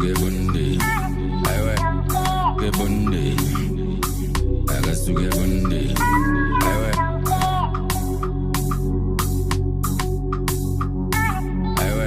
Akasuke bunde, aywe, ke bunde. Akasuke bunde, aywe, aywe.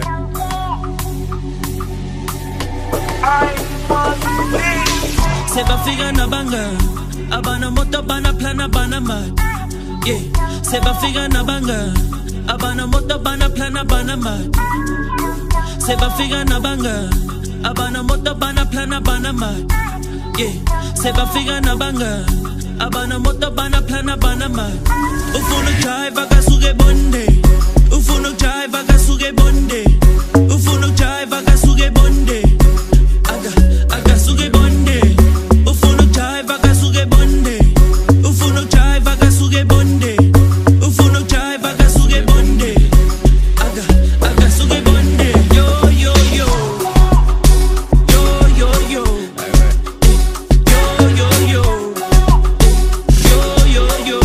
Seba figa na banga, abana moto bana plana bana mad. Yeah, seba figa na banga, abana moto bana plana bana mad. Seba figa na banga, abana moto bana plana bana mad. Yeah, seba figa na banga, abana moto bana plana bana mad. Ufunu drive akasuke bonde, ufunu drive akasuke bonde, ufunu drive akasuke bonde, akasuke bonde, ufunu drive akasuke bonde, ufunu drive akasuke bonde, ufunu drive akasuke bonde, akasuke bonde. Yo yo yo, yo yo yo, yo yo yo, yo yo yo.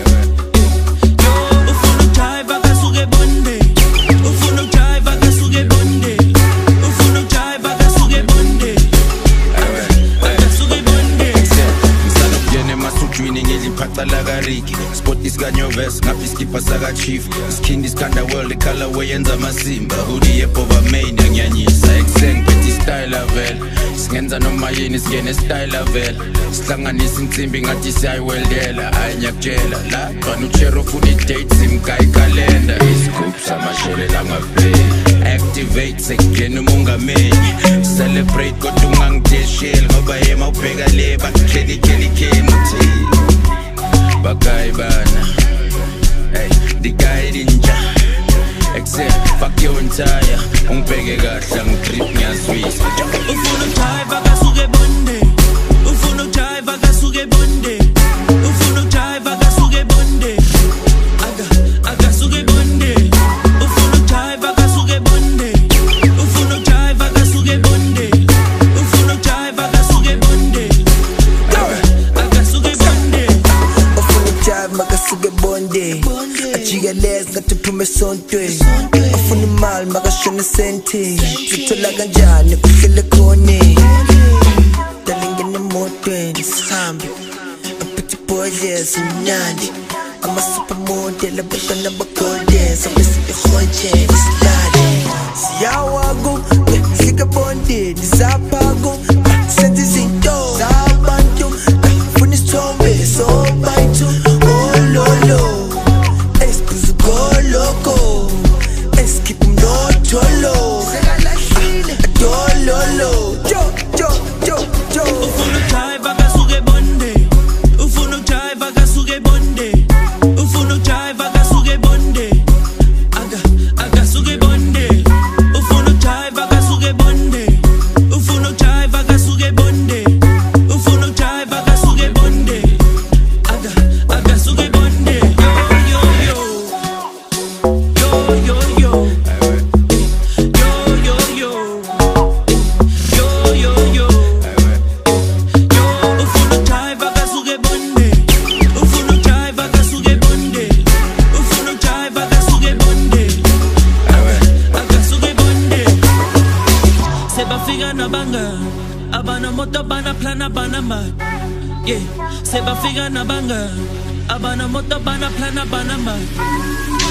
Ufunu drive akasuke bonde, ufunu drive akasuke bonde, ufunu drive akasuke bonde, akasuke bonde. Ngisalokuyena emasujwini ngiliphatha lakariki. Spot isikanyoves ngapha iskipha saka chief. Iskindi iskanda world icolorway yenza amasimba. Hoodie yebhova main yangiyanyisa. Ekseng phethi style avel. Singenza noma yini singene style avel. Sihlanganisa insimbi ngathi siyayiweldela. Hayi ngiyakutshela la bani uchero funa i-date simgayi kalenda. Isigubhu amashele langaplay. Activate sekugena umongameli. Celebrate kodwa ungangidesheli ngoba yema ubheka le bakheli muthi bakayi bana. Hey, dikayi ninja. Except fuck your entire. Ungibheke kahle ngigrip ngiyazwisa. Ufunu drive akasuke bonde, ufunu drive akasuke bonde, ufunu drive akasuke bonde, akasuke bonde, ufunu drive akasuke bonde, ufunu drive akasuke bonde, ufunu drive akasuke bonde, akasuke bonde. Ufunu drive makasuke bonde, ajikeleza ngathi uphume esontweni. Ufuna imali makashone senti, zithola kanjani kuhlele khone. Dalingene emotweni sihambe, aphethe ibhodlezi mnandi. Ama-supermodel abantwana bagolden, sobe sibehoje silale. Siyawaku, hlika bondeni zaphaku, senza izinto zabantu. Funa isithombe sobayithu, ololo. Esiphuza ukoloko, esikhipha umnotholo. Adololo, jo, jo, jo, jo. Ufunu drive akasuke bonde, ufunu drive akasuke bonde, ufunu drive akasuke bonde, akasuke bonde, ufunu drive akasuke bonde, ufunu drive akasuke bonde, ufunu drive akasuke bonde, akasuke bonde. Yo yo yo, yo yo yo, yo yo yo, yo yo yo. Ufunu drive akasuke bonde, ufunu drive akasuke bonde, ufunu drive akasuke bonde, akasuke bonde. Seba figa na banga, abana moto bana plana bana mad. Yeah, seba figa na banga, abana moto bana plana bana mad.